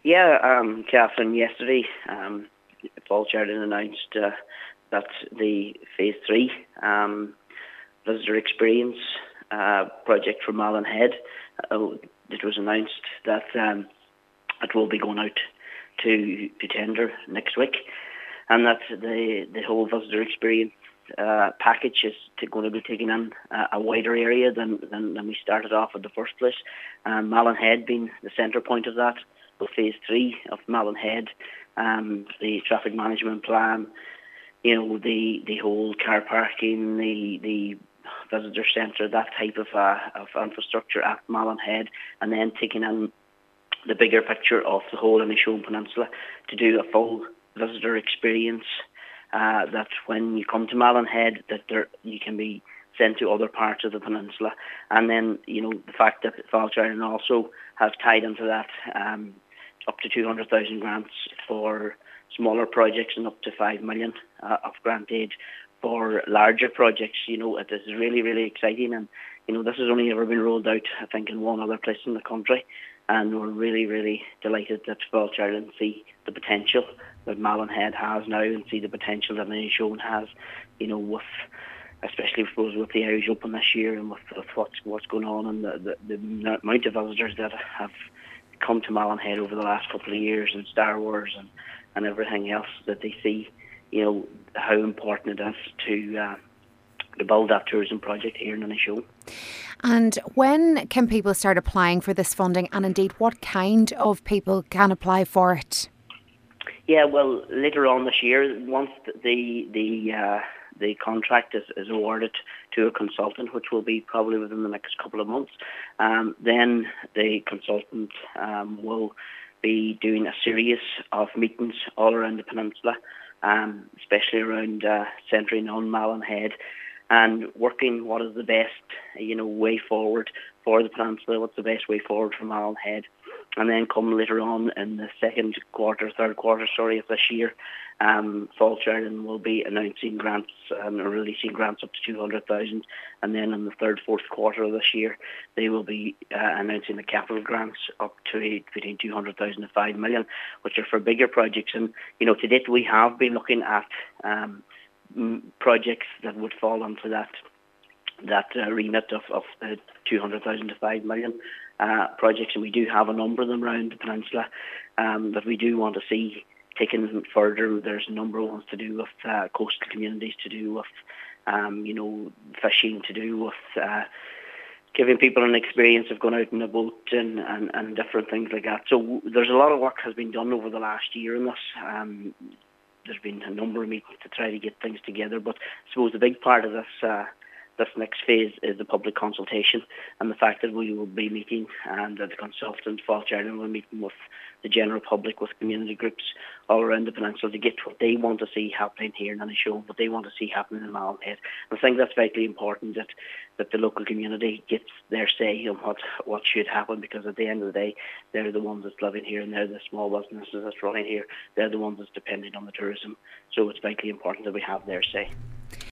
Yeah, Catherine, yesterday, Falchardine announced that the Phase 3 visitor experience project for Malin Head, it was announced that it will be going out to tender next week, and that the whole visitor experience package is going to be taking in a wider area than we started off at the first place. Malin Head being the centre point of that, with Phase 3 of Malin Head, the traffic management plan, the whole car parking, the visitor centre, that type of infrastructure at Malin Head, and then taking in the bigger picture of the whole Inishowen Peninsula to do a full visitor experience. That when you come to Malin Head, you can be sent to other parts of the peninsula, and then the fact that Falchardine also has tied into that up to 200,000 grants for smaller projects and up to 5 million of grant aid for larger projects. It is really, really exciting, and this has only ever been rolled out, I think, in one other place in the country, and we're really, really delighted that Falchardine see the potential that Malin Head has now, and see the potential that Inishowen has, with, especially I suppose with the Irish Open this year, and with what's going on, and the amount of visitors that have come to Malin Head over the last couple of years, and Star Wars and everything else, that they see how important it is to build that tourism project here in Inishowen. And when can people start applying for this funding, and indeed what kind of people can apply for it? Yeah, well, later on this year, once the contract is awarded to a consultant, which will be probably within the next couple of months, then the consultant will be doing a series of meetings all around the peninsula, especially around centering on Malin Head, and working what is the best way forward for the peninsula, what's the best way forward for Malin Head. And then come later on in the third quarter of this year, Falchardine will be announcing grants and releasing grants up to 200,000, and then in the third, fourth quarter of this year, they will be announcing the capital grants up to between 200,000 and 5 million, which are for bigger projects. And to date we have been looking at projects that would fall into that remit of 200,000 to 5 million projects, and we do have a number of them around the peninsula that we do want to see taken further. There's a number of ones to do with coastal communities, to do with fishing, to do with giving people an experience of going out in a boat and different things like that. So there's a lot of work has been done over the last year in this. There's been a number of meetings to try to get things together, but I suppose the big part of this next phase is the public consultation, and the fact that we will be meeting, and that the consultant Falchardine will be meeting with the general public, with community groups all around the peninsula, to get what they want to see happening here in Inishowen, what they want to see happening in Malin Head. And I think that's vitally important, that the local community gets their say on what should happen, because at the end of the day, they're the ones that's living here, and they're the small businesses that's running here. They're the ones that's depending on the tourism. So it's vitally important that we have their say.